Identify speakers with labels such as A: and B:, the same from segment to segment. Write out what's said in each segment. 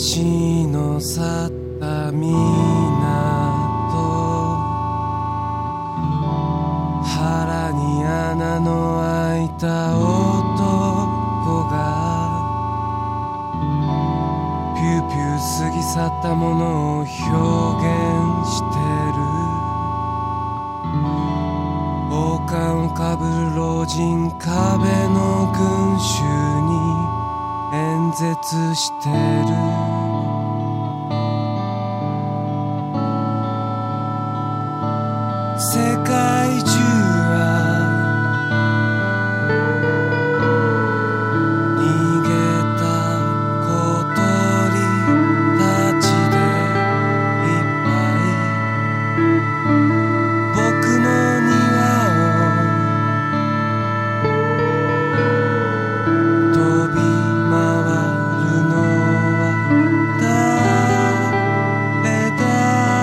A: 足の去った港、腹に穴の開いた男がピューピュー過ぎ去ったものを表現してる。王冠をかぶる老人、壁の群衆に演説してる。世界中は逃げた小鳥たちでいっぱい。僕の庭を飛び回るのは誰だ。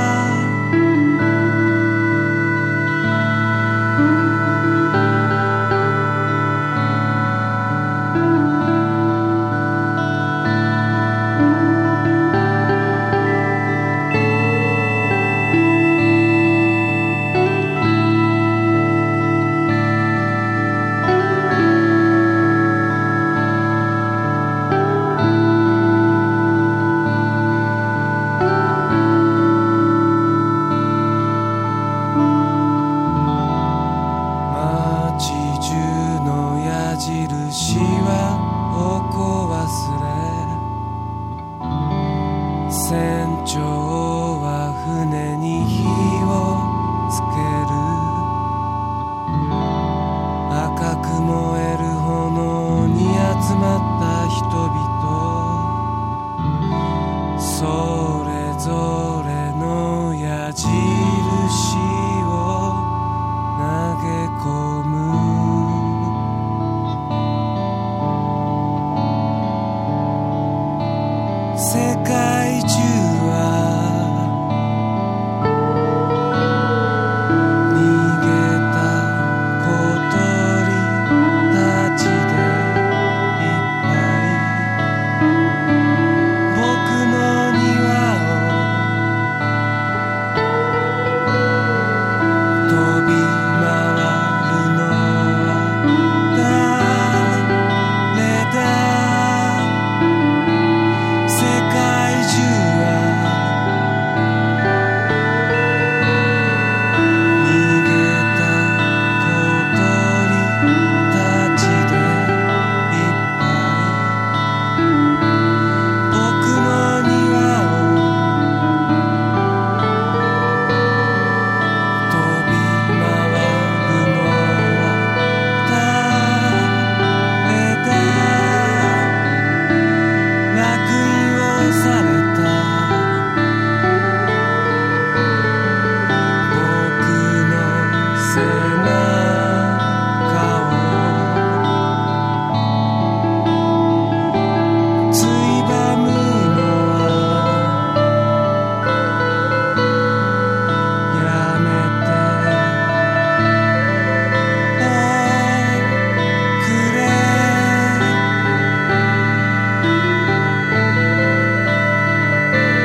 A: 街中の矢印はおこ忘れ、船長は船に火をつける。赤く燃える炎に集まった人々、それぞれの矢印を投げ込む。世界中